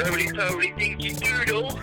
roly poly dinky doodle.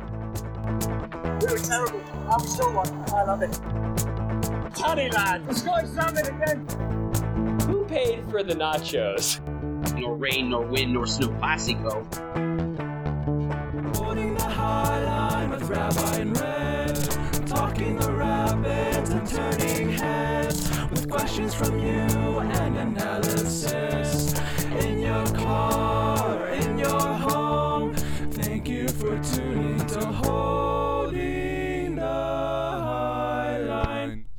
We were terrible. I'm still one. I love it. Tony lad, the Scottish salmon again. Who paid for the nachos? Nor rain, nor wind, nor snow classico. Holding the high line with Rabbi and Red, talking the rabbits and turning heads with questions from you and analysis. In your car, or in your home, thank you for tuning to Holding the High Line.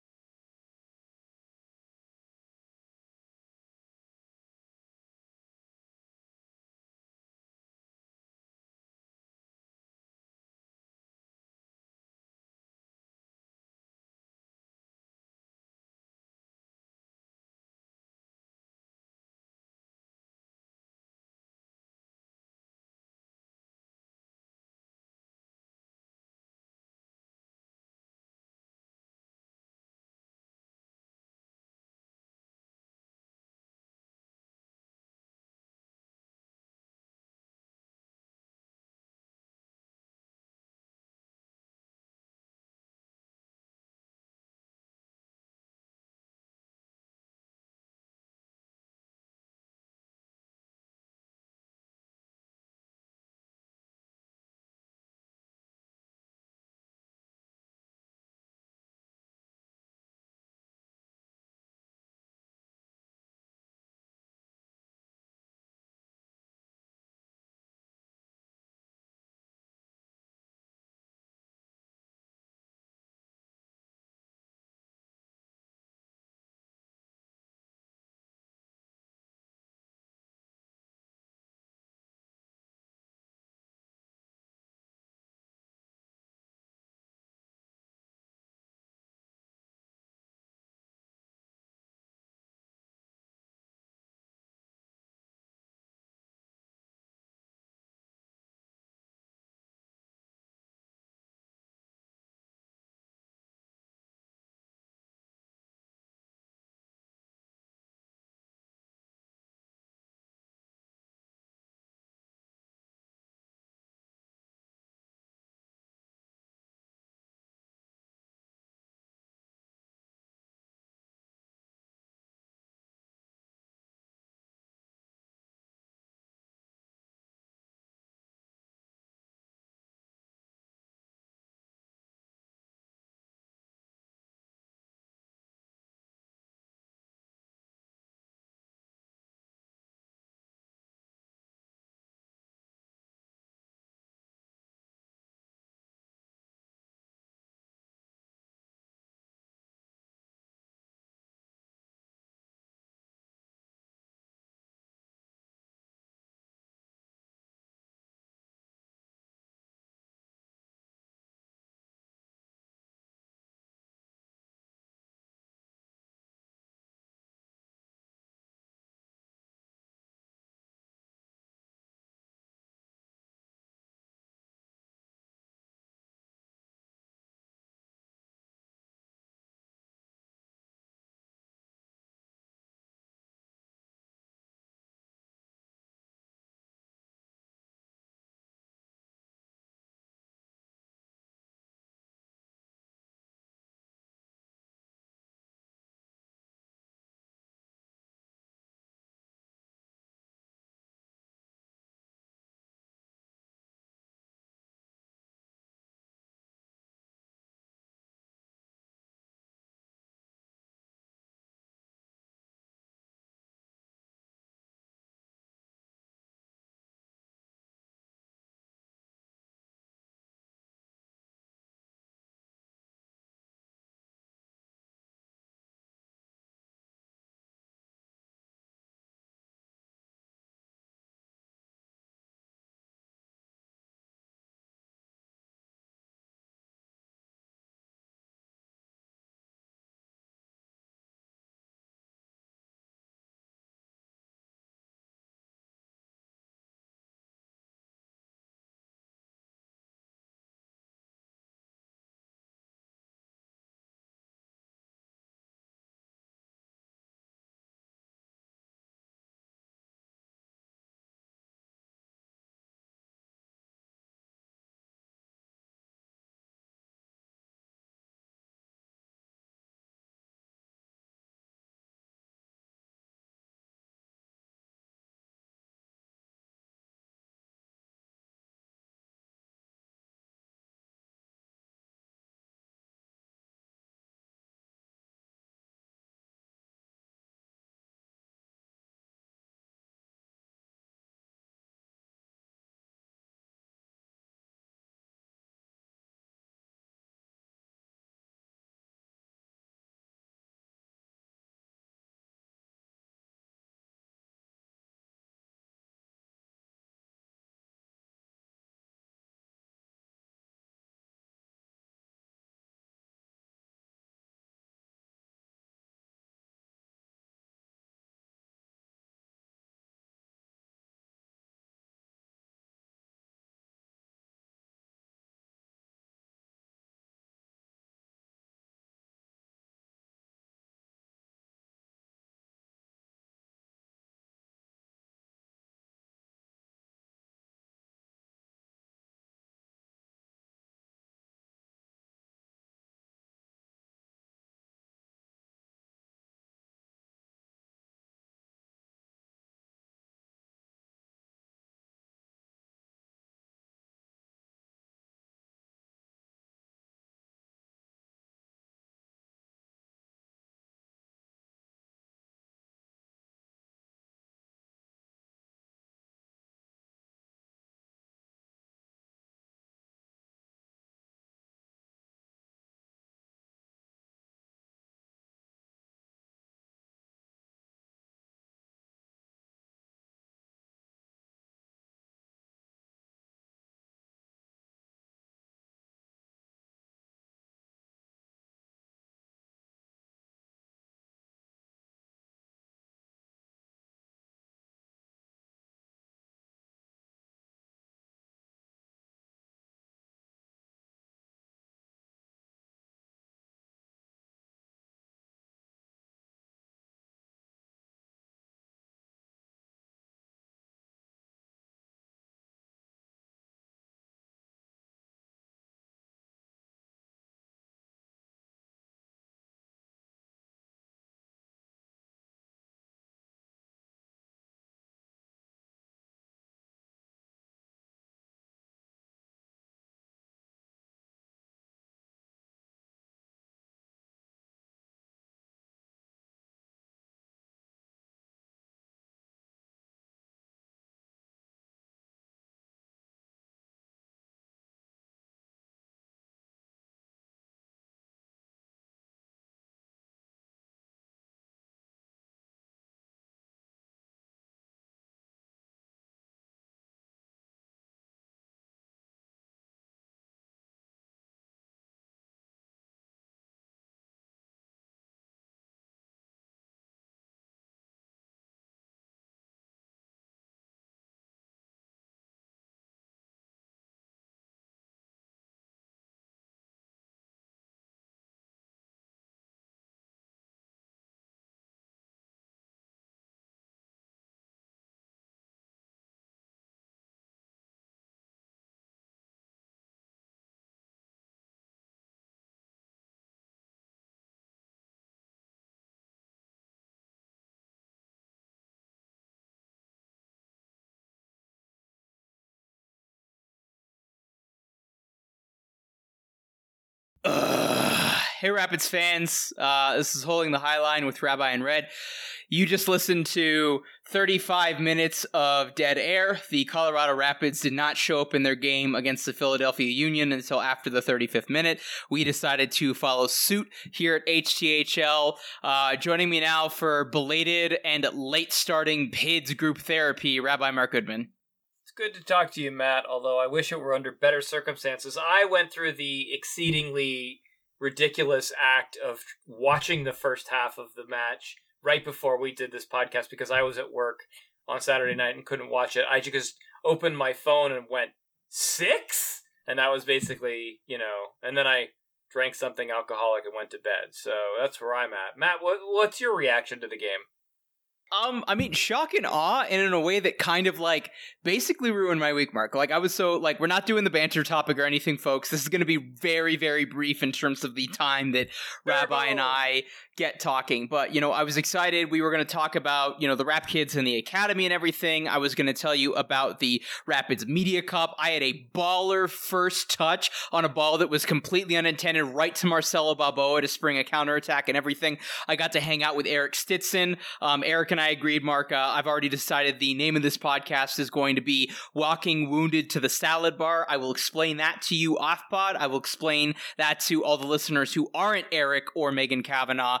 Hey, Rapids fans. This is Holding the High Line with Rabbi and Red. You just listened to 35 minutes of dead air. The Colorado Rapids did not show up in their game against the Philadelphia Union until after the 35th minute. We decided to follow suit here at HTHL. Joining me now for belated and late starting PIDS group therapy, Rabbi Mark Goodman. It's good to talk to you, Matt, although I wish it were under better circumstances. I went through the exceedingly ridiculous act of watching the first half of the match right before we did this podcast because I was at work on Saturday night and couldn't watch it. I just opened my phone and went, 6? And that was basically, and then I drank something alcoholic and went to bed. So that's where I'm at. Matt, what's your reaction to the game? I mean, shock and awe, and in a way that kind of, basically ruined my week, Mark. I was so, we're not doing the banter topic or anything, folks. This is going to be very, very brief in terms of the time that Rabbi and I get talking. But, I was excited. We were going to talk about, the Rap Kids and the Academy and everything. I was going to tell you about the Rapids Media Cup. I had a baller first touch on a ball that was completely unintended right to Marcelo Balboa to spring a counterattack and everything. I got to hang out with Eric Stitzen. Eric and I agreed, Mark. I've already decided the name of this podcast is going to be Walking Wounded to the Salad Bar. I will explain that to you off pod. I will explain that to all the listeners who aren't Eric or Megan Kavanaugh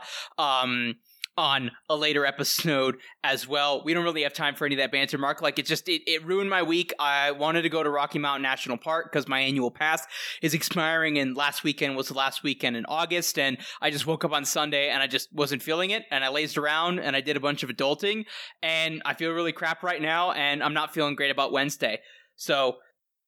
on a later episode as well. We don't really have time for any of that banter, Mark. It ruined my week. I wanted to go to Rocky Mountain National Park because my annual pass is expiring, and last weekend was the last weekend in August, and I just woke up on Sunday and I just wasn't feeling it, and I lazed around and I did a bunch of adulting, and I feel really crap right now, and I'm not feeling great about Wednesday. So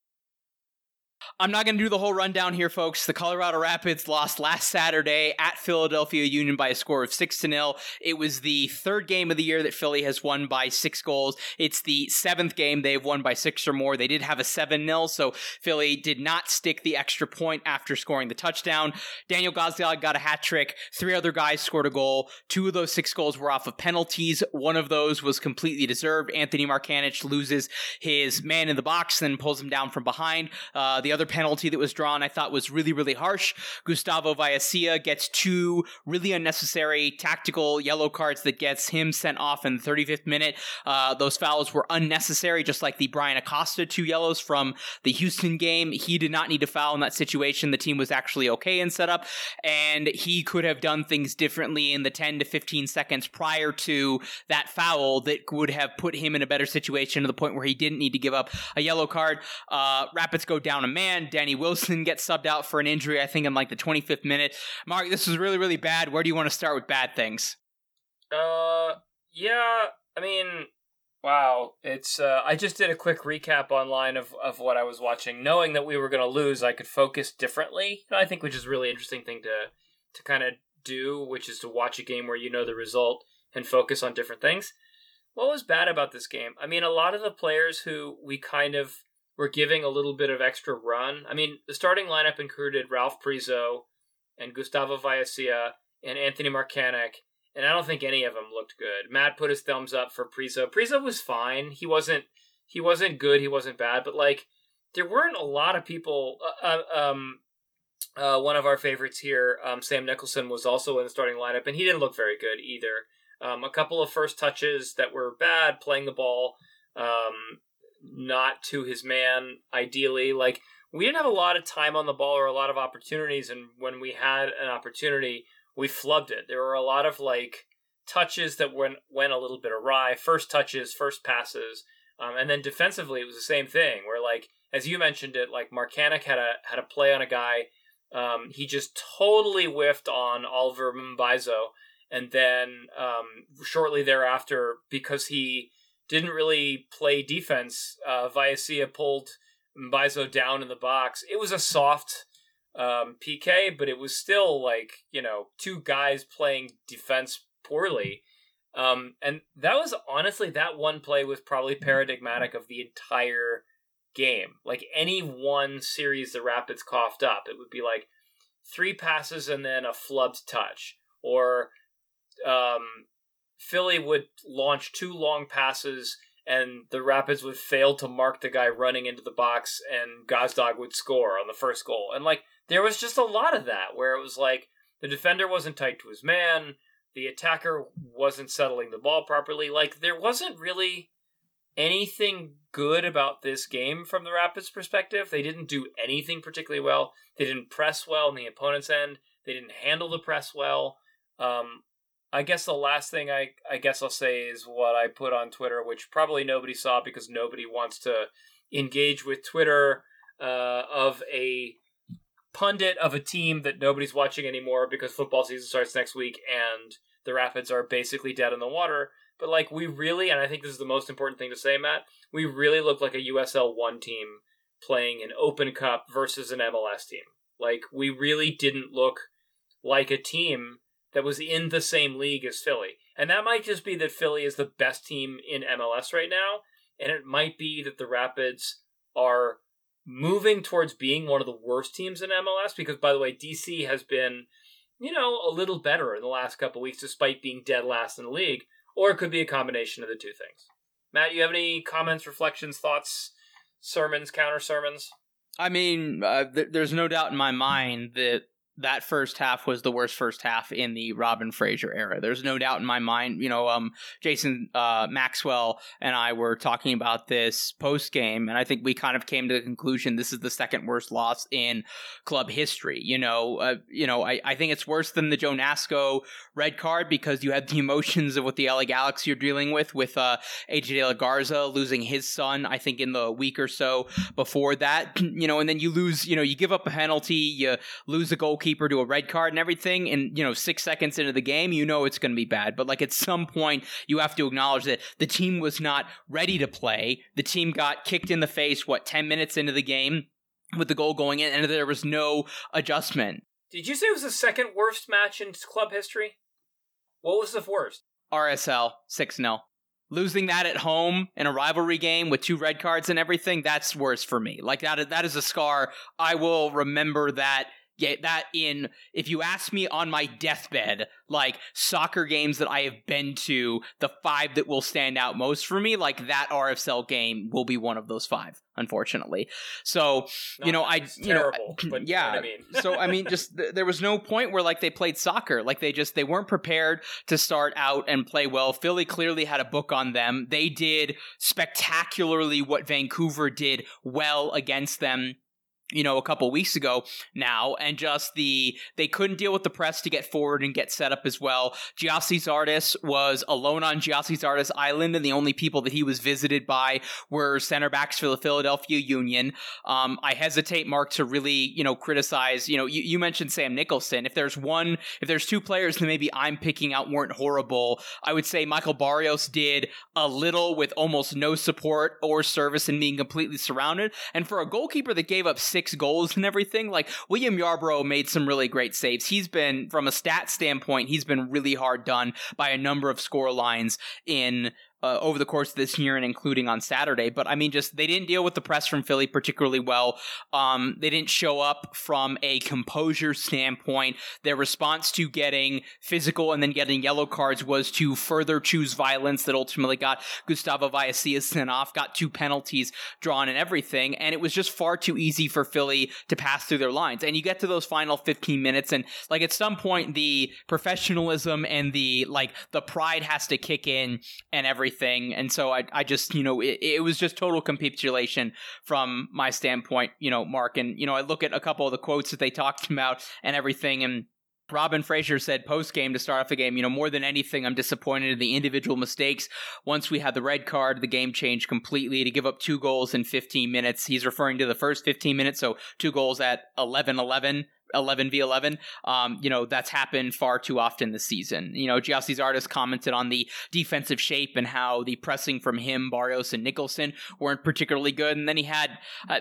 I'm not going to do the whole rundown here, folks. The Colorado Rapids lost last Saturday at Philadelphia Union by a score of 6-0. It was the third game of the year that Philly has won by 6 goals. It's the 7th game they've won by 6 or more. They did have a 7-0, so Philly did not stick the extra point after scoring the touchdown. Daniel Gazdag got a hat trick. 3 other guys scored a goal. 2 of those 6 goals were off of penalties. One of those was completely deserved. Anthony Markanich loses his man in the box, then pulls him down from behind. The other penalty that was drawn I thought was really, really harsh. Gustavo Vallecilla gets 2 really unnecessary tactical yellow cards that gets him sent off in the 35th minute. Those fouls were unnecessary, just like the Brian Acosta 2 yellows from the Houston game. He did not need to foul in that situation. The team was actually okay in setup, and he could have done things differently in the 10 to 15 seconds prior to that foul that would have put him in a better situation to the point where he didn't need to give up a yellow card. Rapids go down a man. Danny Wilson gets subbed out for an injury, I think, in the 25th minute. Mark, this was really, really bad. Where do you want to start with bad things? Yeah, I mean, wow. It's, I just did a quick recap online of what I was watching. Knowing that we were going to lose, I could focus differently. I think, which is a really interesting thing to kind of do, which is to watch a game where you know the result and focus on different things. What was bad about this game? I mean, a lot of the players who we kind of were giving a little bit of extra run. I mean, the starting lineup included Ralph Priso and Gustavo Vallecilla and Anthony Markanich, and I don't think any of them looked good. Matt put his thumbs up for Priso. Priso was fine. He wasn't good. He wasn't bad, but there weren't a lot of people. One of our favorites here, Sam Nicholson, was also in the starting lineup, and he didn't look very good either. A couple of first touches that were bad, playing the ball not to his man, ideally. We didn't have a lot of time on the ball or a lot of opportunities, and when we had an opportunity, we flubbed it. There were a lot of touches that went a little bit awry, first touches, first passes, and then defensively it was the same thing, where as you mentioned it, Markanich had a play on a guy, he just totally whiffed on Oliver Mbaizo, and then shortly thereafter, because he didn't really play defense, Vallecilla pulled Mbaizo down in the box. It was a soft PK, but it was still 2 guys playing defense poorly. And that was honestly, that one play was probably paradigmatic of the entire game. Any one series the Rapids coughed up, it would be 3 passes and then a flubbed touch, or Philly would launch 2 long passes and the Rapids would fail to mark the guy running into the box, and Gazdag would score on the first goal. And there was just a lot of that where it was The defender wasn't tight to his man. The attacker wasn't settling the ball properly. Like, there wasn't really anything good about this game from the Rapids' perspective. They didn't do anything particularly well. They didn't press well on the opponent's end. They didn't handle the press well. I guess the last thing I guess I'll say is what I put on Twitter, which probably nobody saw because nobody wants to engage with Twitter of a pundit of a team that nobody's watching anymore because football season starts next week and the Rapids are basically dead in the water. But, like, we really, and I think this is the most important thing to say, Matt, we really look like a USL 1 team playing an Open Cup versus an MLS team. Like, we really didn't look like a team that was in the same league as Philly. And that might just be that Philly is the best team in MLS right now, and it might be that the Rapids are moving towards being one of the worst teams in MLS, because, by the way, DC has been, you know, a little better in the last couple of weeks despite being dead last in the league, or it could be a combination of the two things. Matt, you have any comments, reflections, thoughts, sermons, counter-sermons? I mean, there's no doubt in my mind that first half was the worst first half in the Robin Fraser era. There's no doubt in my mind. You know, Jason Maxwell and I were talking about this post game, and I think we kind of came to the conclusion this is the second worst loss in club history. I think it's worse than the Joe Nasco red card because you had the emotions of what the LA Galaxy are dealing with AJ De La Garza losing his son, I think, in the week or so before that. And then you lose. You give up a penalty, you lose a goalkeeper to a red card and everything, and 6 seconds into the game it's going to be bad. But like at some point you have to acknowledge that the team was not ready to play. The team got kicked in the face 10 minutes into the game with the goal going in, and there was no adjustment. Did you say it was the second worst match in club history? What was the worst? RSL 6-0. Losing that at home in a rivalry game with 2 red cards and everything, that's worse for me. Like that is a scar. I will remember that. Yeah, if you ask me on my deathbed, like soccer games that I have been to, the 5 that will stand out most for me, like that RSL game will be one of those 5, unfortunately. So, terrible, but yeah. You know what I mean? So, I mean, just there was no point where like they played soccer. Like they weren't prepared to start out and play well. Philly clearly had a book on them. They did spectacularly what Vancouver did well against them a couple weeks ago now, and just they couldn't deal with the press to get forward and get set up as well. Gyasi Zardes was alone on Gyasi Zardes Island, and the only people that he was visited by were center backs for the Philadelphia Union. I hesitate, Mark, to really, criticize, you mentioned Sam Nicholson. If there's 2 players that maybe I'm picking out weren't horrible, I would say Michael Barrios did a little with almost no support or service and being completely surrounded. And for a goalkeeper that gave up 6 goals and everything, like William Yarbrough made some really great saves. He's been, from a stat standpoint, he's been really hard done by a number of score lines in over the course of this year and including on Saturday. But I mean, just they didn't deal with the press from Philly particularly well. They didn't show up from a composure standpoint. Their response to getting physical and then getting yellow cards was to further choose violence that ultimately got Gustavo Vallecillas sent off, got 2 penalties drawn and everything. And it was just far too easy for Philly to pass through their lines. And you get to those final 15 minutes and like at some point the professionalism and the pride has to kick in and everything. And so I just, it was just total capitulation from my standpoint, Mark. And, I look at a couple of the quotes that they talked about and everything. And Robin Fraser said post-game to start off the game, more than anything, I'm disappointed in the individual mistakes. Once we had the red card, the game changed completely. To give up 2 goals in 15 minutes. He's referring to the first 15 minutes. So 2 goals at 11-11. 11v11, that's happened far too often this season. Gyasi Zardes commented on the defensive shape and how the pressing from him, Barrios, and Nicholson weren't particularly good. And then he had,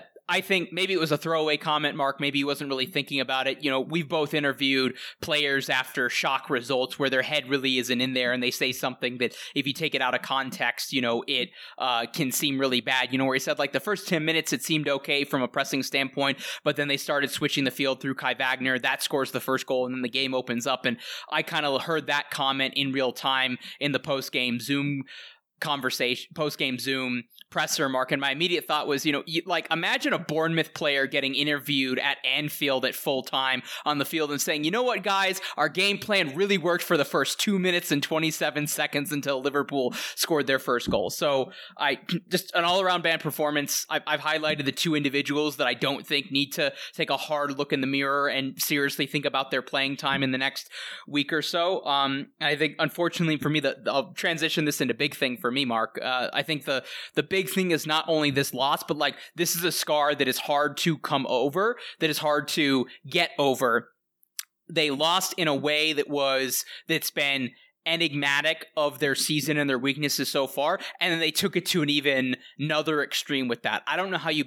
I think maybe it was a throwaway comment, Mark. Maybe he wasn't really thinking about it. We've both interviewed players after shock results where their head really isn't in there and they say something that if you take it out of context, it can seem really bad. Where he said like the first 10 minutes it seemed okay from a pressing standpoint, but then they started switching the field through Kai Wagner. That scores the first goal and then the game opens up. And I kind of heard that comment in real time in the post-game Zoom conversation, post-game Zoom presser, Mark, and my immediate thought was, like, imagine a Bournemouth player getting interviewed at Anfield at full time on the field and saying, you know what, guys, our game plan really worked for the first 2 minutes and 27 seconds until Liverpool scored their first goal. So just an all-around bad performance. I've highlighted the two individuals that I don't think need to take a hard look in the mirror and seriously think about their playing time in the next week or so. I think, unfortunately for me, I'll transition this into big thing for me, Mark. I think the big thing is not only this loss, but like this is a scar that is hard to come over, that is hard to get over. They lost in a way that's been enigmatic of their season and their weaknesses so far, and then they took it to another extreme with that. I don't know how you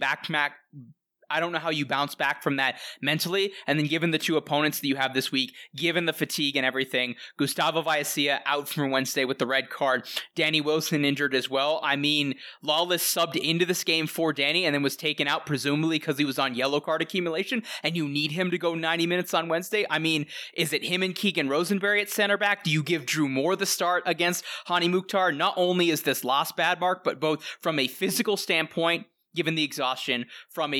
bounce back from that mentally. And then given the two opponents that you have this week, given the fatigue and everything, Gustavo Vallecilla out from Wednesday with the red card, Danny Wilson injured as well. I mean, Lawless subbed into this game for Danny and then was taken out presumably because he was on yellow card accumulation, and you need him to go 90 minutes on Wednesday. I mean, is it him and Keegan Rosenberry at center back? Do you give Drew Moore the start against Hani Mukhtar? Not only is this loss bad, Mark, but both from a physical standpoint, given the exhaustion, from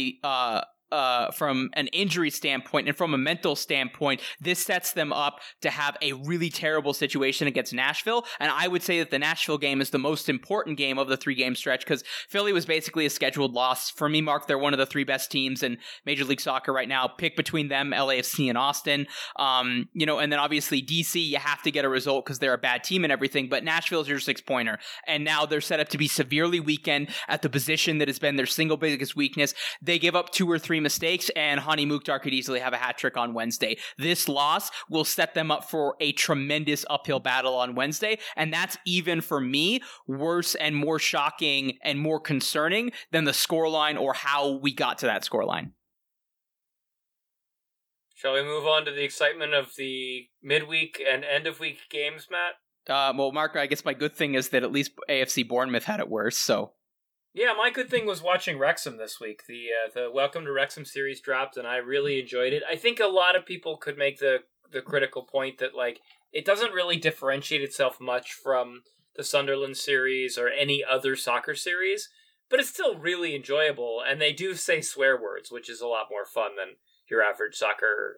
an injury standpoint and from a mental standpoint, this sets them up to have a really terrible situation against Nashville. And I would say that the Nashville game is the most important game of the 3-game stretch, because Philly was basically a scheduled loss. For me, Mark, they're one of the 3 best teams in Major League Soccer right now. Pick between them, LAFC and Austin. And then obviously DC, you have to get a result because they're a bad team and everything, but Nashville's your 6-pointer. And now they're set up to be severely weakened at the position that has been their single biggest weakness. They give up 2 or 3 mistakes, and Hani Mukhtar could easily have a hat trick on Wednesday. This loss will set them up for a tremendous uphill battle on Wednesday, and that's even for me worse and more shocking and more concerning than the scoreline or how we got to that scoreline. Shall we move on to the excitement of the midweek and end-of-week games, Matt? Well, Mark, I guess my good thing is that at least AFC Bournemouth had it worse, so... Yeah, my good thing was watching Wrexham this week. The Welcome to Wrexham series dropped, and I really enjoyed it. I think a lot of people could make the critical point that, like, it doesn't really differentiate itself much from the Sunderland series or any other soccer series, but it's still really enjoyable, and they do say swear words, which is a lot more fun than your average soccer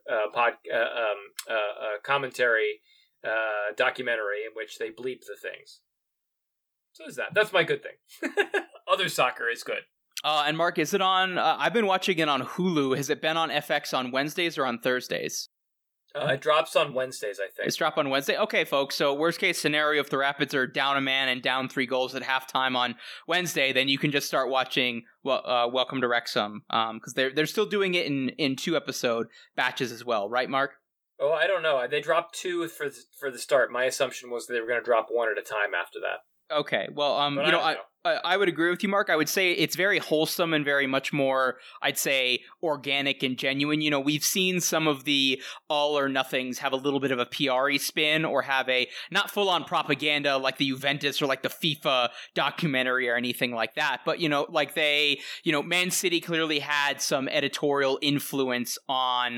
commentary documentary in which they bleep the things. So is that. That's my good thing. Other soccer is good. And Mark, is it on... I've been watching it on Hulu. Has it been on FX on Wednesdays or on Thursdays? It drops on Wednesdays, I think. It's dropped on Wednesday? Okay, folks. So worst case scenario, if the Rapids are down a man and down 3 goals at halftime on Wednesday, then you can just start watching Welcome to Wrexham. Because they're still doing it in 2-episode batches as well. Right, Mark? Oh, I don't know. They dropped 2 for the start. My assumption was that they were going to drop 1 at a time after that. Okay, well, I would agree with you, Mark. I would say it's very wholesome and very much more, I'd say, organic and genuine. We've seen some of the all or nothings have a little bit of a PR-y spin or have a not full-on propaganda like the Juventus or like the FIFA documentary or anything like that. But, Man City clearly had some editorial influence on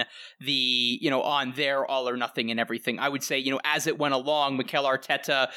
on their all or nothing and everything. I would say, as it went along, Mikel Arteta,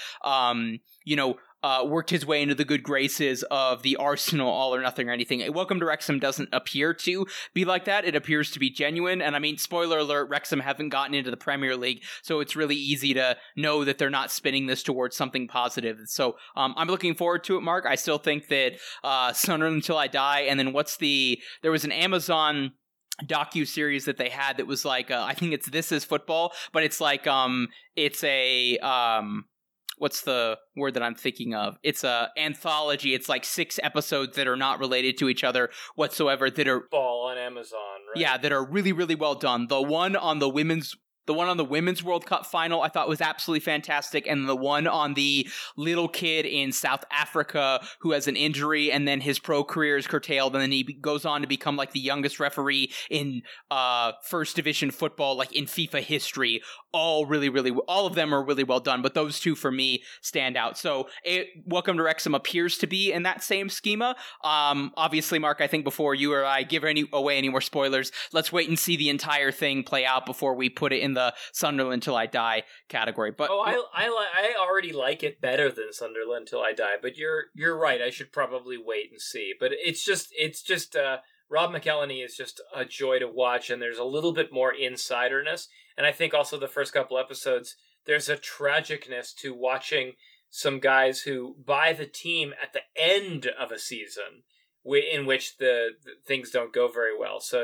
worked his way into the good graces of the Arsenal all or nothing or anything. Welcome to Wrexham doesn't appear to be like that. It appears to be genuine. And I mean, spoiler alert, Wrexham haven't gotten into the Premier League, so it's really easy to know that they're not spinning this towards something positive. So I'm looking forward to it, Mark. I still think that Sunderland Until I Die, and then there was an Amazon docu-series that they had that was like, I think it's This Is Football, but it's like, it's a... what's the word that I'm thinking of? It's a anthology. It's like 6 episodes that are not related to each other whatsoever that are... Ball on Amazon, right? Yeah, that are really, really well done. The one on the women's World Cup final I thought was absolutely fantastic, and the one on the little kid in South Africa who has an injury and then his pro career is curtailed, and then he goes on to become like the youngest referee in first division football, like in FIFA history. All of them are really well done, but those 2 for me stand out. So Welcome to Wrexham appears to be in that same schema. Obviously, Mark, I think before you or I give away any more spoilers, let's wait and see the entire thing play out before we put it in the Sunderland Till I Die category. But I already like it better than Sunderland Till I Die. But you're right. I should probably wait and see. But it's just Rob McElhenney is just a joy to watch, and there's a little bit more insiderness. And I think also the first couple episodes, there's a tragicness to watching some guys who buy the team at the end of a season in which the things don't go very well. So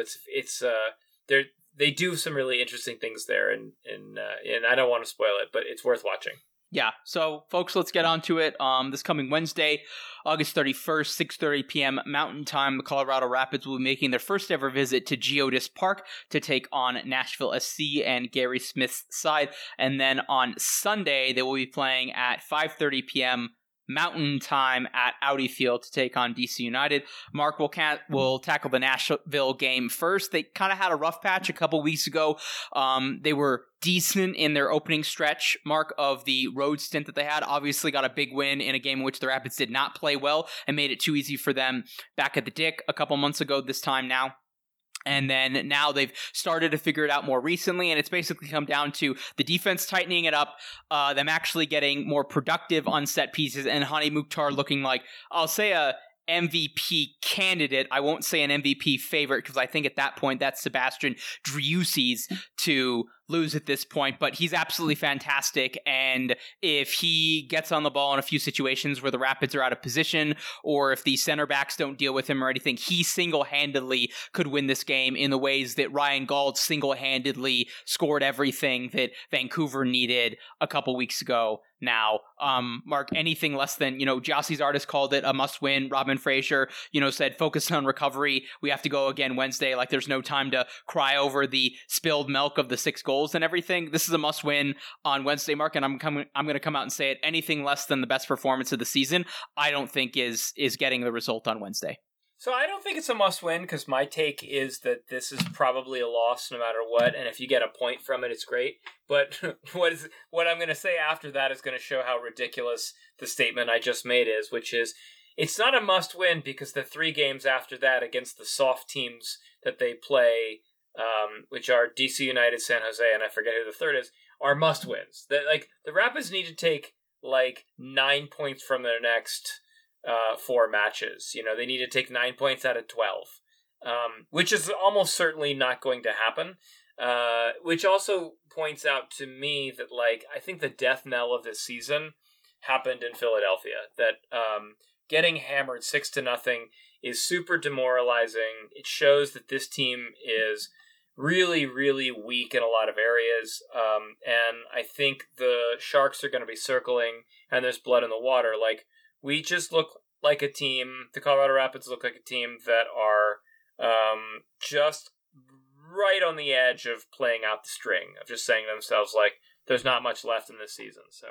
they do some really interesting things there, and I don't want to spoil it, but it's worth watching. Yeah, so folks, let's get on to it. This coming Wednesday, August 31st, 6:30 p.m. Mountain Time, the Colorado Rapids will be making their first ever visit to Geodis Park to take on Nashville SC and Gary Smith's side. And then on Sunday, they will be playing at 5:30 p.m. Mountain Time at Audi Field to take on DC United. Mark will tackle the Nashville game first. They kind of had a rough patch a couple weeks ago. They were decent in their opening stretch, Mark, of the road stint that they had. Obviously got a big win in a game in which the Rapids did not play well and made it too easy for them back at the Dick a couple months ago this time now. And then now they've started to figure it out more recently, and it's basically come down to the defense tightening it up, them actually getting more productive on set pieces, and Hany Mukhtar looking like, I'll say, a MVP candidate. I won't say an MVP favorite, because I think at that point that's Sebastian Driussi's to lose at this point, but he's absolutely fantastic, and if he gets on the ball in a few situations where the Rapids are out of position, or if the center backs don't deal with him or anything, he single-handedly could win this game in the ways that Ryan Gauld single-handedly scored everything that Vancouver needed a couple weeks ago. Now, Mark, anything less than, Jossie's artist called it a must-win. Robin Fraser, said focus on recovery. We have to go again Wednesday. Like, there's no time to cry over the spilled milk of the 6 goals and everything. This is a must-win on Wednesday, Mark, and I'm going to come out and say it. Anything less than the best performance of the season, I don't think is getting the result on Wednesday. So I don't think it's a must-win, because my take is that this is probably a loss no matter what, and if you get a point from it, it's great. But what I'm going to say after that is going to show how ridiculous the statement I just made is, which is, it's not a must-win because the 3 games after that against the soft teams that they play, which are DC United, San Jose, and I forget who the third is, are must-wins. The Rapids need to take 9 points from their next 4 matches. They need to take 9 points out of 12, which is almost certainly not going to happen. Which also points out to me that I think the death knell of this season happened in Philadelphia. That getting hammered 6-0 is super demoralizing. It shows that this team is really, really weak in a lot of areas. And I think the Sharks are going to be circling, and there's blood in the water. We just look like a team, the Colorado Rapids look like a team that are just right on the edge of playing out the string, of just saying to themselves, there's not much left in this season. So,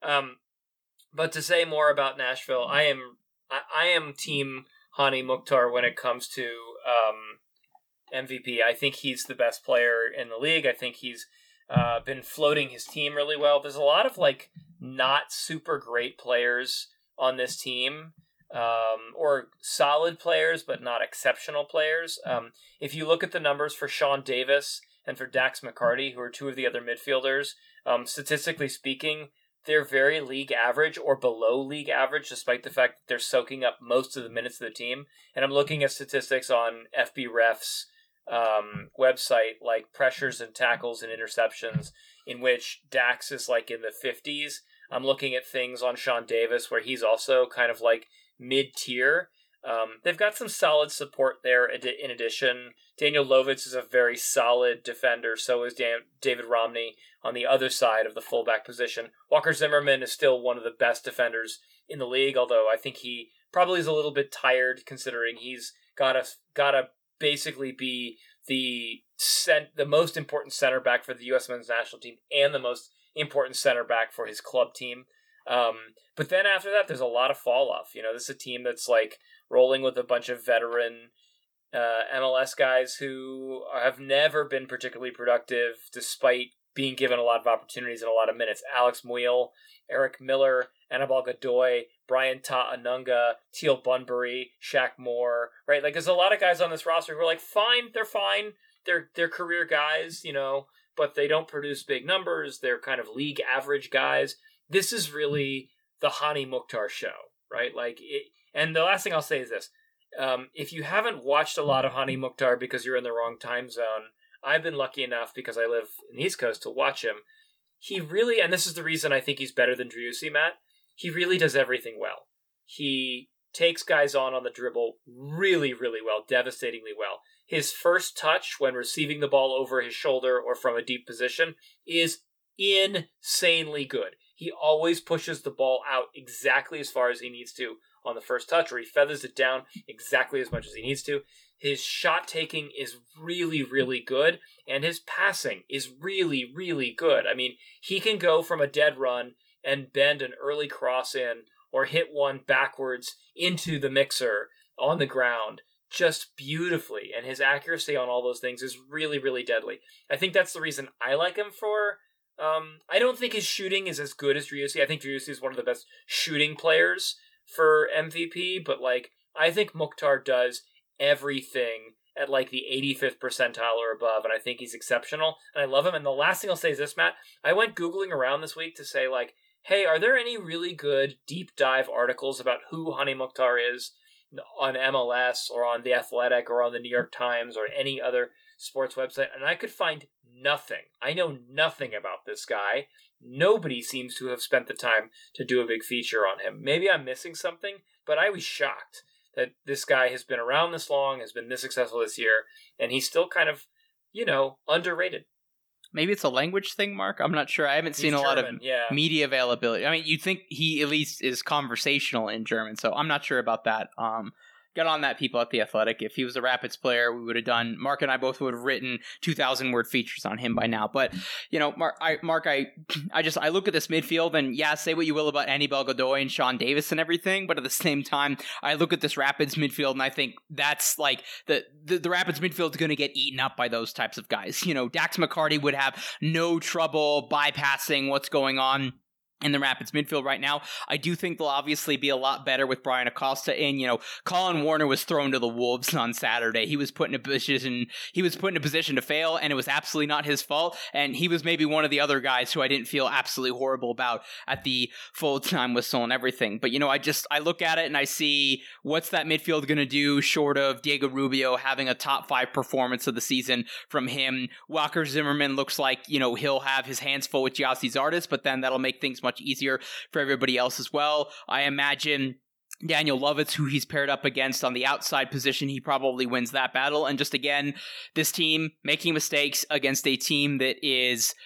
but to say more about Nashville, I am team Hany Mukhtar when it comes to MVP. I think he's the best player in the league. I think he's been floating his team really well. There's a lot of not super great players on this team, or solid players but not exceptional players. If you look at the numbers for Sean Davis and for Dax McCarty, who are 2 of the other midfielders, statistically speaking, they're very league average or below league average, despite the fact that they're soaking up most of the minutes of the team. And I'm looking at statistics on FBref's website, like pressures and tackles and interceptions, in which Dax is in the 50s. I'm looking at things on Sean Davis where he's also kind of mid-tier. They've got some solid support there. In addition, Daniel Lovitz is a very solid defender. So is David Romney on the other side of the fullback position. Walker Zimmerman is still one of the best defenders in the league, although I think he probably is a little bit tired, considering he's got to basically be the most important center back for the U.S. men's national team and the most important center back for his club team. But then after that, there's a lot of fall off. This is a team that's rolling with a bunch of veteran MLS guys who have never been particularly productive, despite being given a lot of opportunities and a lot of minutes. Alex Muil, Eric Miller, Anibal Godoy, Brian Anunga, Teal Bunbury, Shaq Moore, right? There's a lot of guys on this roster who are fine, they're fine. They're career guys, but they don't produce big numbers. They're kind of league average guys. This is really the Hani Mukhtar show, right? Like, and the last thing I'll say is this. If you haven't watched a lot of Hani Mukhtar because you're in the wrong time zone, I've been lucky enough because I live in the East Coast to watch him. He really, and this is the reason I think he's better than Driussi, Matt, he really does everything well. He takes guys on the dribble really, really well, devastatingly well. His first touch when receiving the ball over his shoulder or from a deep position is insanely good. He always pushes the ball out exactly as far as he needs to on the first touch, or he feathers it down exactly as much as he needs to. His shot taking is really, really good, and his passing is really, really good. I mean, he can go from a dead run and bend an early cross in or hit one backwards into the mixer on the ground just beautifully, and his accuracy on all those things is really, really deadly. I think that's the reason I like him for... I don't think his shooting is as good as Driussi. I think Driussi is one of the best shooting players for MVP, but like I think Mukhtar does everything at like the 85th percentile or above, and I think he's exceptional, and I love him. And the last thing I'll say is this, Matt. I went Googling around this week to say like, hey, are there any really good deep dive articles about who Hani Mukhtar is on MLS or on The Athletic or on the New York Times or any other sports website? And I could find nothing. I know nothing about this guy. Nobody seems to have spent the time to do a big feature on him. Maybe I'm missing something, but I was shocked that this guy has been around this long, has been this successful this year, and he's still kind of, underrated. Maybe it's a language thing, Mark. I'm not sure. I haven't seen a lot of media availability. I mean, you'd think he at least is conversational in German, so I'm not sure about that. Get on that, people at The Athletic. If he was a Rapids player, we would have done, Mark and I both would have written 2,000-word features on him by now. But, Mark, I look at this midfield, and yeah, say what you will about Anibal Godoy and Sean Davis and everything, but at the same time, I look at this Rapids midfield, and I think that's like, the Rapids midfield is going to get eaten up by those types of guys. Dax McCarty would have no trouble bypassing what's going on in the Rapids midfield right now. I do think they'll obviously be a lot better with Brian Acosta in. Colin Warner was thrown to the wolves on Saturday. He was put in a position to fail, and it was absolutely not his fault. And he was maybe one of the other guys who I didn't feel absolutely horrible about at the full-time whistle and everything. But I look at it and I see what's that midfield going to do short of Diego Rubio having a top 5 performance of the season from him. Walker Zimmerman looks like, he'll have his hands full with Gyasi Zardes, but then that'll make things much easier for everybody else as well. I imagine Daniel Lovitz, who he's paired up against on the outside position, he probably wins that battle. And just again, this team making mistakes against a team that is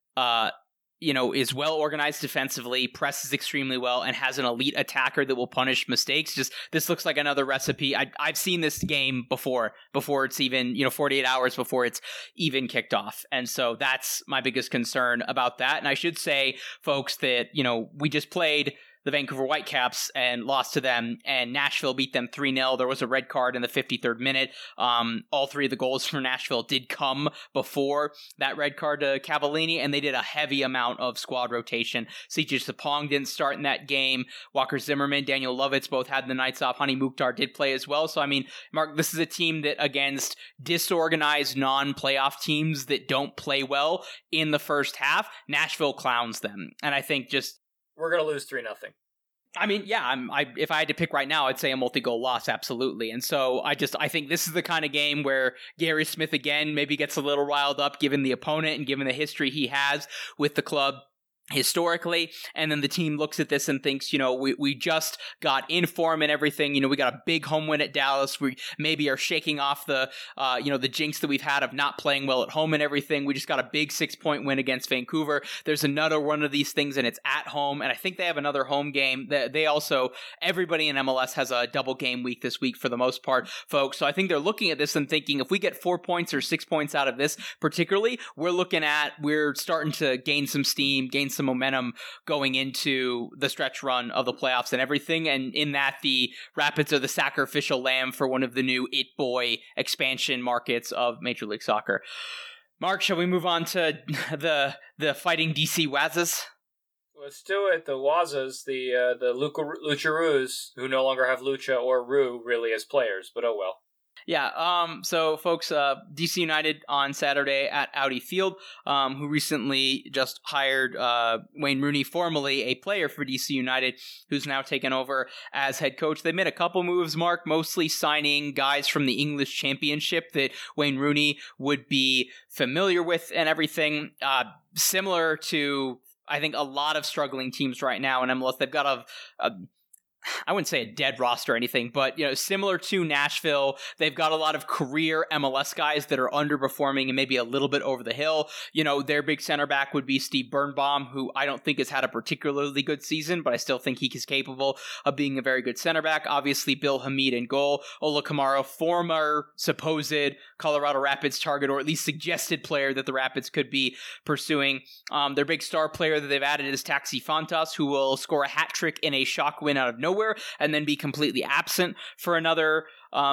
well organized defensively, presses extremely well, and has an elite attacker that will punish mistakes. This looks like another recipe. I've seen this game before it's even, 48 hours before it's even kicked off. And so that's my biggest concern about that. And I should say, folks, that, we just played the Vancouver Whitecaps and lost to them, and Nashville beat them 3-0. There was a red card in the 53rd minute. All 3 of the goals for Nashville did come before that red card to Cavallini, and they did a heavy amount of squad rotation. CJ Sapong didn't start in that game. Walker Zimmerman, Daniel Lovitz both had the nights off. Hani Mukhtar did play as well. So, I mean, Mark, this is a team that against disorganized non-playoff teams that don't play well in the first half, Nashville clowns them. And I think we're going to lose 3-0. I mean, yeah, if I had to pick right now, I'd say a multi-goal loss, absolutely. And so I think this is the kind of game where Gary Smith, again, maybe gets a little riled up given the opponent and given the history he has with the club historically, and then the team looks at this and thinks, we just got in form and everything. We got a big home win at Dallas. We maybe are shaking off the jinx that we've had of not playing well at home and everything. We just got a big 6-point win against Vancouver. There's another one of these things, and it's at home, and I think they have another home game. They also, everybody in MLS has a double game week this week for the most part, folks. So I think they're looking at this and thinking, if we get 4 points or 6 points out of this particularly, we're starting to gain some steam, gain some momentum going into the stretch run of the playoffs and everything. And in that, the Rapids are the sacrificial lamb for one of the new It Boy expansion markets of Major League Soccer. Mark, shall we move on to the fighting DC Wazzas? Let's do it. The Wazzas, the Lucharoos, who no longer have Lucha or Roo really as players, but oh well. Yeah, so folks, DC United on Saturday at Audi Field, who recently just hired Wayne Rooney, formerly a player for DC United, who's now taken over as head coach. They made a couple moves, Mark, mostly signing guys from the English Championship that Wayne Rooney would be familiar with and everything, similar to, I think, a lot of struggling teams right now in MLS. They've got I wouldn't say a dead roster or anything, but, similar to Nashville, they've got a lot of career MLS guys that are underperforming and maybe a little bit over the hill. Their big center back would be Steve Birnbaum, who I don't think has had a particularly good season, but I still think he is capable of being a very good center back. Obviously, Bill Hamid in goal. Ola Kamara, former supposed Colorado Rapids target, or at least suggested player that the Rapids could be pursuing. Their big star player that they've added is Taxi Fontas, who will score a hat trick in a shock win out of nowhere and then be completely absent for another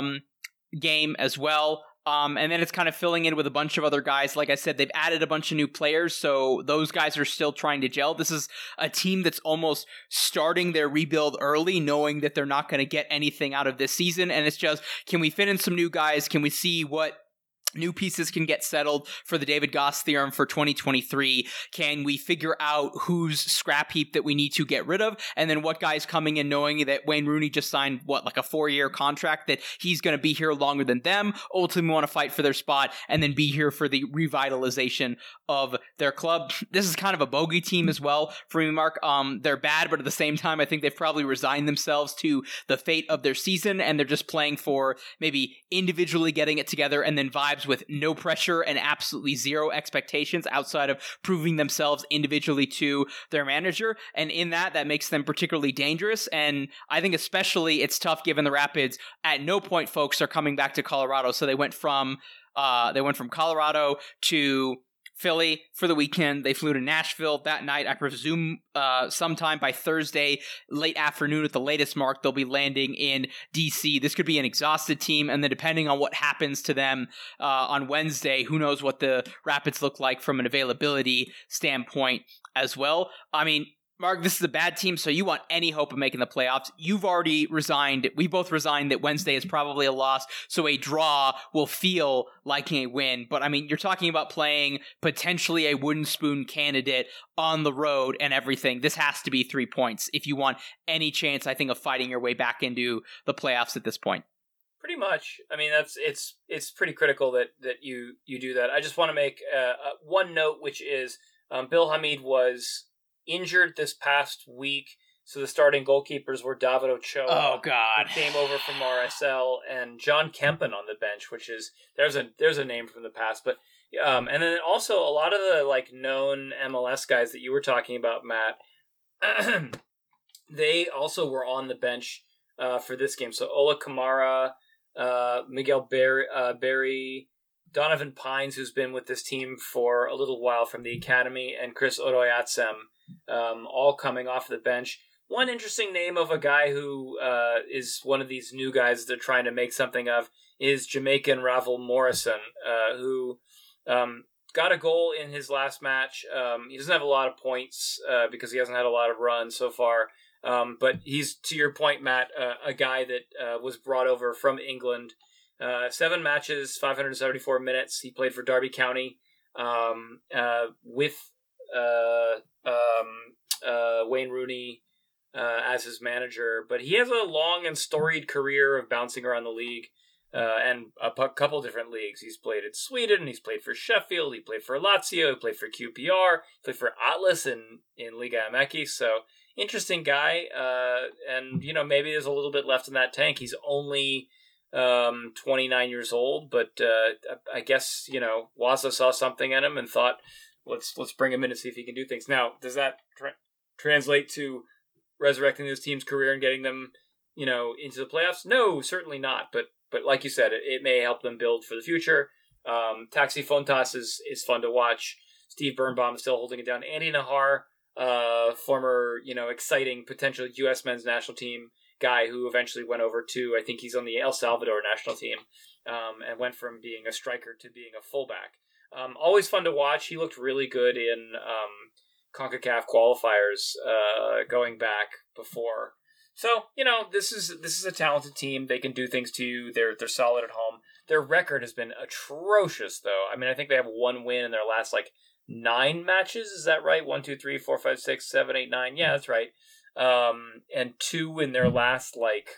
game as well. And then it's kind of filling in with a bunch of other guys. Like I said, they've added a bunch of new players, so those guys are still trying to gel. This is a team that's almost starting their rebuild early, knowing that they're not going to get anything out of this season. And it's just, can we fit in some new guys? Can we see what new pieces can get settled for the David Goss theorem for 2023? Can we figure out whose scrap heap that we need to get rid of? And then what guys coming in knowing that Wayne Rooney just signed, like a 4-year contract, that he's going to be here longer than them, ultimately want to fight for their spot, and then be here for the revitalization of their club. This is kind of a bogey team as well for me, Mark. They're bad, but at the same time, I think they've probably resigned themselves to the fate of their season, and they're just playing for maybe individually getting it together and then vibes with no pressure and absolutely zero expectations outside of proving themselves individually to their manager. And in that makes them particularly dangerous. And I think especially it's tough given the Rapids at no point, folks, are coming back to Colorado. So they went from Colorado to Philly for the weekend. They flew to Nashville that night. I presume sometime by Thursday, late afternoon at the latest, Mark, they'll be landing in DC. This could be an exhausted team, and then depending on what happens to them on Wednesday, who knows what the Rapids look like from an availability standpoint as well. I mean, Mark, this is a bad team, so you want any hope of making the playoffs. You've already resigned. We both resigned that Wednesday is probably a loss, so a draw will feel like a win. But, I mean, you're talking about playing potentially a wooden spoon candidate on the road and everything. This has to be 3 points if you want any chance, I think, of fighting your way back into the playoffs at this point. Pretty much. I mean, it's pretty critical that you do that. I just want to make one note, which is Bill Hamid was injured this past week, so the starting goalkeepers were David Ochoa. Oh God! Who came over from RSL, and John Kempen on the bench, which is there's a name from the past, but and then also a lot of the known MLS guys that you were talking about, Matt. They also were on the bench for this game. So Ola Kamara, Miguel Berry, Donovan Pines, who's been with this team for a little while from the academy, and Chris Oroyatsem, all coming off the bench. One interesting name of a guy who is one of these new guys they're trying to make something of is Jamaican Ravel Morrison, who got a goal in his last match. He doesn't have a lot of points because he hasn't had a lot of runs so far. But he's, to your point, Matt, a guy that was brought over from England. 7 matches, 574 minutes. He played for Derby County with Wayne Rooney as his manager. But he has a long and storied career of bouncing around the league and a couple different leagues. He's played in Sweden, he's played for Sheffield, he played for Lazio, he played for QPR, he played for Atlas in Liga MX. So interesting guy. And, maybe there's a little bit left in that tank. He's only 29 years old, but I guess Waza saw something in him and thought, let's bring him in and see if he can do things. Now, does that translate to resurrecting this team's career and getting them into the playoffs? No, certainly not. But like you said, it may help them build for the future. Taxi Fontas is fun to watch. Steve Birnbaum is still holding it down. Andy Nahar, former exciting potential U.S. men's national team guy who eventually went over to, I think he's on the El Salvador national team, and went from being a striker to being a fullback. Always fun to watch. He looked really good in CONCACAF qualifiers going back before So, this is a talented team. They can do things to you. They're solid at home. Their record has been atrocious, though. I mean, I think they have one win in their last, 9 matches. Is that right? 1, 2, 3, 4, 5, 6, 7, 8, 9. Yeah, that's right. And 2 in their last,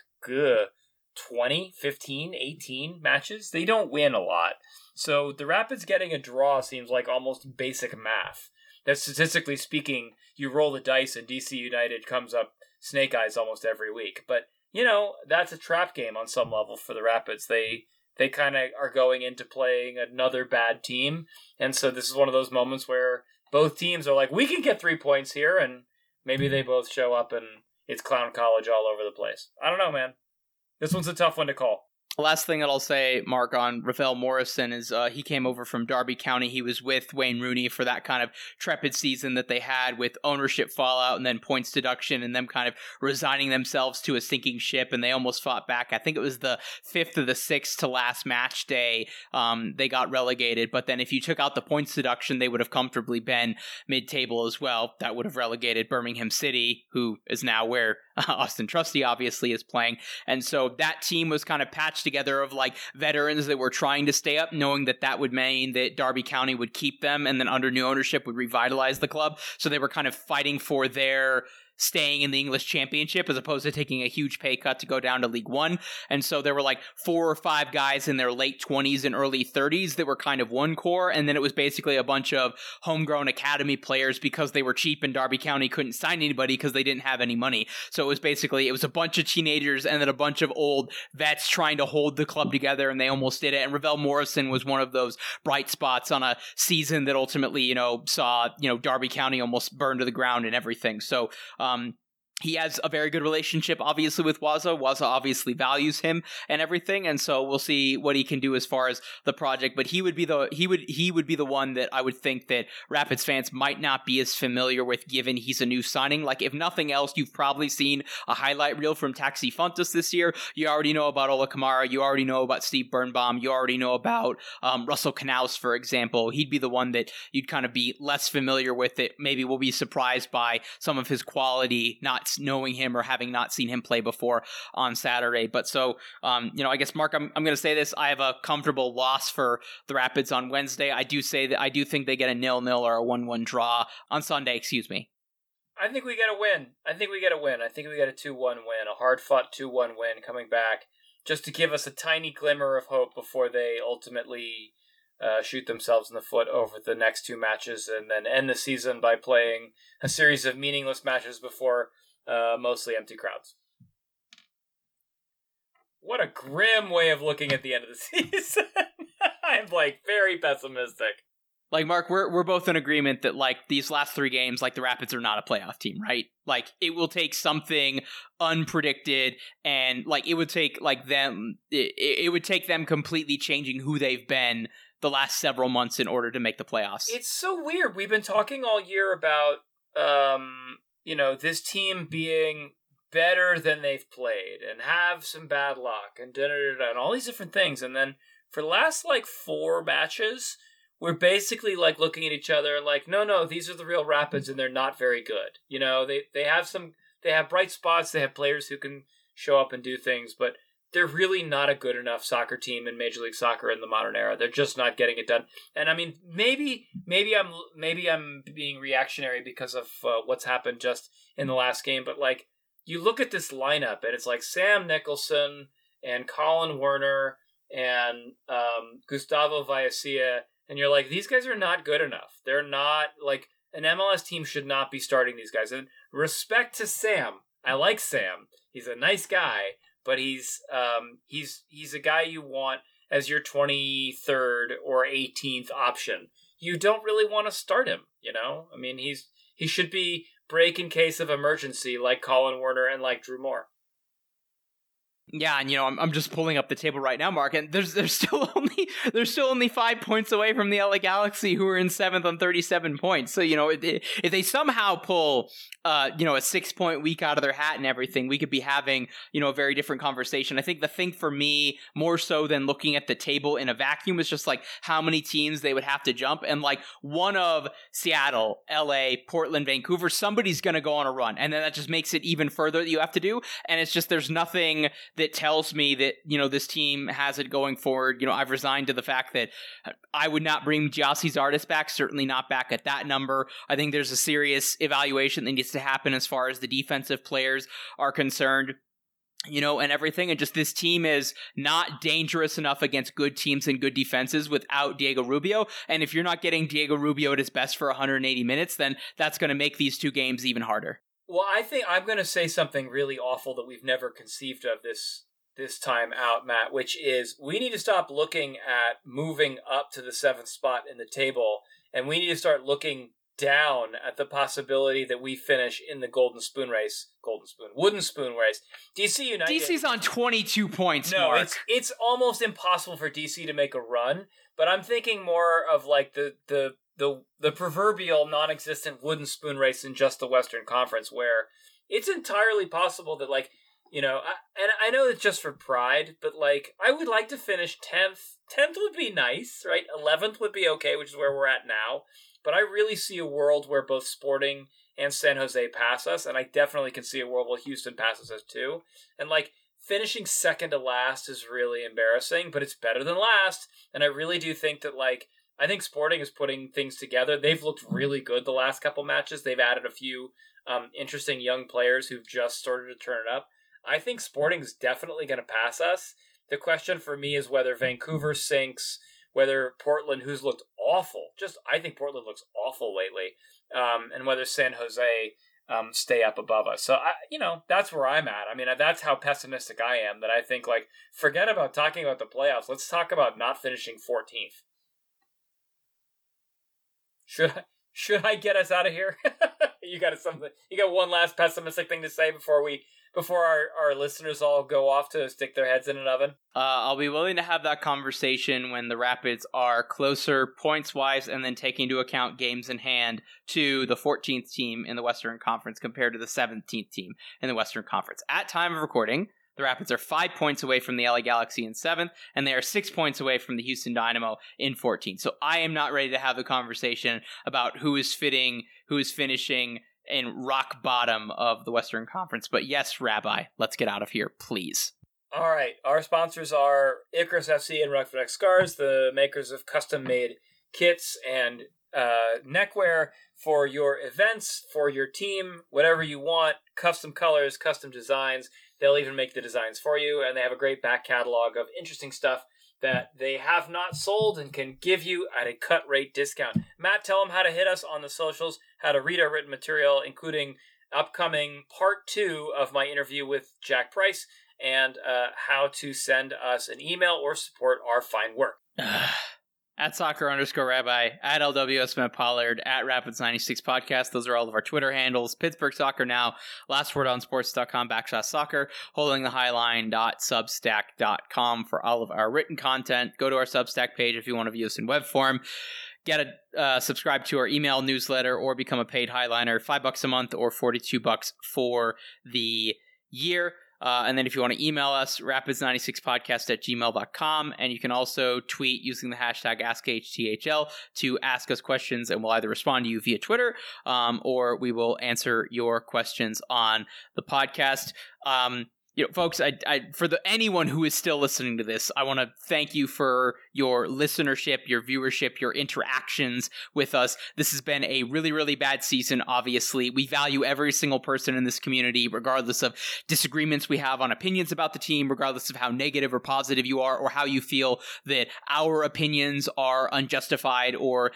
20, 15, 18 matches. They don't win a lot. So the Rapids getting a draw seems like almost basic math. That statistically speaking, you roll the dice and DC United comes up snake eyes almost every week. But, that's a trap game on some level for the Rapids. They kind of are going into playing another bad team. And so this is one of those moments where both teams are like, we can get 3 points here. And maybe they both show up and it's clown college all over the place. I don't know, man. This one's a tough one to call. Last thing that I'll say, Mark, on Ravel Morrison is he came over from Derby County. He was with Wayne Rooney for that kind of trepid season that they had with ownership fallout and then points deduction and them kind of resigning themselves to a sinking ship, and they almost fought back. I think it was the 5th or the 6th to last match day. They got relegated, but then if you took out the points deduction, they would have comfortably been mid-table as well. That would have relegated Birmingham City, who is now where Austin Trusty obviously is playing. And so that team was kind of patched together of veterans that were trying to stay up, knowing that would mean that Derby County would keep them and then under new ownership would revitalize the club. So they were kind of fighting for their staying in the English Championship as opposed to taking a huge pay cut to go down to League One. And so there were 4 or 5 guys in their late 20s and early 30s that were kind of one core, and then it was basically a bunch of homegrown academy players because they were cheap and Derby County couldn't sign anybody because they didn't have any money. So it was a bunch of teenagers and then a bunch of old vets trying to hold the club together, and they almost did it. And Ravel Morrison was one of those bright spots on a season that ultimately, saw, Derby County almost burn to the ground and everything. So, he has a very good relationship, obviously, with Waza. Waza obviously values him and everything, and so we'll see what he can do as far as the project. But he would be the one that I would think that Rapids fans might not be as familiar with, given he's a new signing. If nothing else, you've probably seen a highlight reel from Taxi Fontes this year. You already know about Ola Kamara. You already know about Steve Birnbaum. You already know about Russell Knaus, for example. He'd be the one that you'd kind of be less familiar with. That maybe will be surprised by some of his quality, not knowing him or having not seen him play before on Saturday. But so, I guess, Mark, I'm going to say this. I have a comfortable loss for the Rapids on Wednesday. I do think they get a 0-0 or a 1-1 draw on Sunday, excuse me. I think we get a win. I think we get a 2-1 win, a hard-fought 2-1 win coming back just to give us a tiny glimmer of hope before they ultimately shoot themselves in the foot over the next 2 matches and then end the season by playing a series of meaningless matches before mostly empty crowds. What a grim way of looking at the end of the season. I'm very pessimistic. Mark, we're both in agreement that these last 3 games, the Rapids are not a playoff team, right? It will take something unpredicted, and it would take them. It would take them completely changing who they've been the last several months in order to make the playoffs. It's so weird. We've been talking all year about this team being better than they've played and have some bad luck and and all these different things. And then for the last 4 matches, we're basically looking at each other no, these are the real Rapids and they're not very good. They have bright spots. They have players who can show up and do things, but they're really not a good enough soccer team in Major League Soccer in the modern era. They're just not getting it done. And I mean, maybe I'm being reactionary because of what's happened just in the last game. But you look at this lineup, and it's Sam Nicholson and Colin Werner and Gustavo Vallecilla, and you're these guys are not good enough. They're not an MLS team should not be starting these guys. And respect to Sam, I like Sam. He's a nice guy. But he's a guy you want as your 23rd or 18th option. You don't really want to start him, I mean, he should be break in case of emergency like Colin Werner and like Drew Moore. Yeah, and I'm just pulling up the table right now, Mark, and there's still only 5 points away from the LA Galaxy, who are in 7th on 37 points. So if they somehow pull a 6-point week out of their hat and everything, we could be having a very different conversation. I think the thing for me, more so than looking at the table in a vacuum, is just like how many teams they would have to jump, and like one of Seattle, LA, Portland, Vancouver, somebody's going to go on a run, and then that just makes it even further that you have to do. And it's just there's nothing that tells me that this team has it going forward. I've resigned to the fact that I would not bring Gyasi Zardes back, certainly not back at that number. I think there's a serious evaluation that needs to happen as far as the defensive players are concerned. And everything. And just this team is not dangerous enough against good teams and good defenses without Diego Rubio. And if you're not getting Diego Rubio at his best for 180 minutes, then that's going to make these two games even harder. Well, I think I'm going to say something really awful that we've never conceived of this time out, Matt, which is we need to stop looking at moving up to the 7th spot in the table, and we need to start looking down at the possibility that we finish in the wooden spoon race. DC United. DC's on 22 points, No, Mark. it's almost impossible for DC to make a run, but I'm thinking more of like the proverbial non-existent wooden spoon race in just the Western Conference, where it's entirely possible that and I know it's just for pride, but I would like to finish 10th. 10th would be nice, right? 11th would be okay, which is where we're at now. But I really see a world where both Sporting and San Jose pass us, and I definitely can see a world where Houston passes us too. And finishing second to last is really embarrassing, but it's better than last. And I really do think that I think Sporting is putting things together. They've looked really good the last couple matches. They've added a few interesting young players who've just started to turn it up. I think Sporting's definitely going to pass us. The question for me is whether Vancouver sinks, whether Portland, who's looked awful, I think Portland looks awful lately, and whether San Jose stay up above us. So, that's where I'm at. I mean, that's how pessimistic I am, that I think, forget about talking about the playoffs. Let's talk about not finishing 14th. Should I get us out of here? You got one last pessimistic thing to say before our listeners all go off to stick their heads in an oven? I'll be willing to have that conversation when the Rapids are closer points-wise, and then taking into account games in hand to the 14th team in the Western Conference compared to the 17th team in the Western Conference. At time of recording, the Rapids are 5 points away from the LA Galaxy in 7th, and they are 6 points away from the Houston Dynamo in 14th. So I am not ready to have the conversation about who is finishing in rock bottom of the Western Conference. But yes, Rabbi, let's get out of here, please. All right. Our sponsors are Icarus FC and Rockford X Scars, the makers of custom-made kits and neckwear for your events, for your team, whatever you want, custom colors, custom designs. They'll even make the designs for you, and they have a great back catalog of interesting stuff that they have not sold and can give you at a cut rate discount. Matt, tell them how to hit us on the socials, how to read our written material, including upcoming part 2 of my interview with Jack Price, and how to send us an email or support our fine work. At soccer_rabbi, at LWS Matt Pollard, at Rapids96 Podcast. Those are all of our Twitter handles. Pittsburgh Soccer Now, lastwordonsports.com/soccer, holdingthehighline.substack.com for all of our written content. Go to our Substack page if you want to view us in web form. Subscribe to our email newsletter or become a paid Highliner, $5 a month or $42 for the year. And then if you want to email us, rapids96podcast@gmail.com. And you can also tweet using the hashtag AskHTHL to ask us questions, and we'll either respond to you via Twitter or we will answer your questions on the podcast. Folks, for anyone who is still listening to this, I want to thank you for your listenership, your viewership, your interactions with us. This has been a really, really bad season, obviously. We value every single person in this community, regardless of disagreements we have on opinions about the team, regardless of how negative or positive you are, or how you feel that our opinions are unjustified or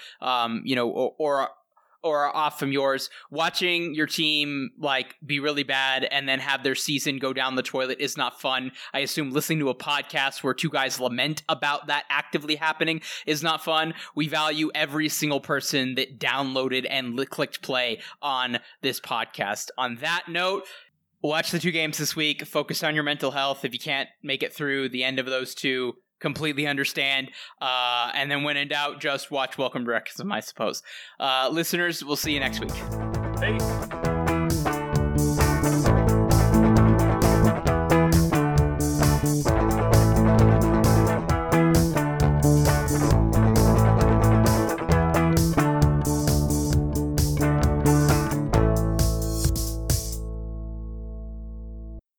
are off from yours. Watching your team be really bad and then have their season go down the toilet is not fun. I assume listening to a podcast where two guys lament about that actively happening is not fun. We value every single person that downloaded and clicked play on this podcast. On that note, Watch the 2 games this week. Focus on your mental health. If you can't make it through the end of those 2, completely understand. And then when in doubt, just watch Welcome to Wrexham, I suppose. Listeners, we'll see you next week. Peace.